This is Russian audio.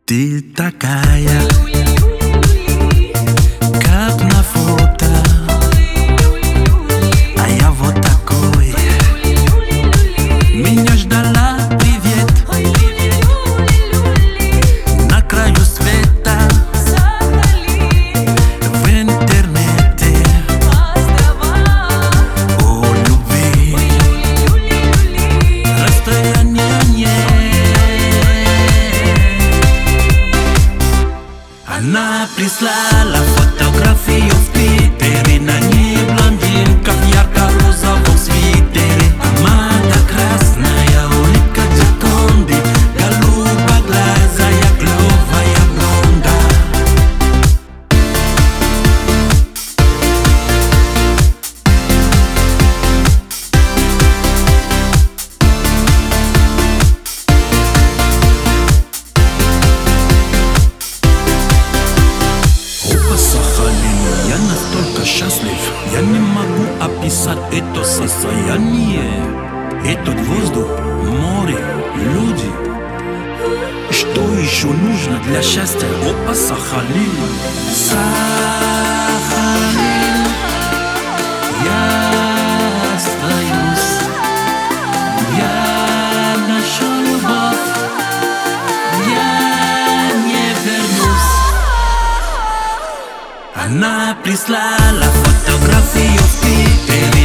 Ты такая, как на фото, а я вот такой. Меня ждала, привет, на краю света, в интернете, о любви, расстояние нет. Она прислала фотографию в Твиттере, на ней блондинка в ярко-розовом свитере, помада красная, улыбка Джаконды, голубоглазая, клёвая блонда. Я настолько счастлив, я не могу описать это состояние. Этот воздух, море, люди. Что еще нужно для счастья? Опа, Сахалин. Сахалин, я остаюсь. Я нашел любовь, я не вернусь. Она прислала фотографию в Твиттере.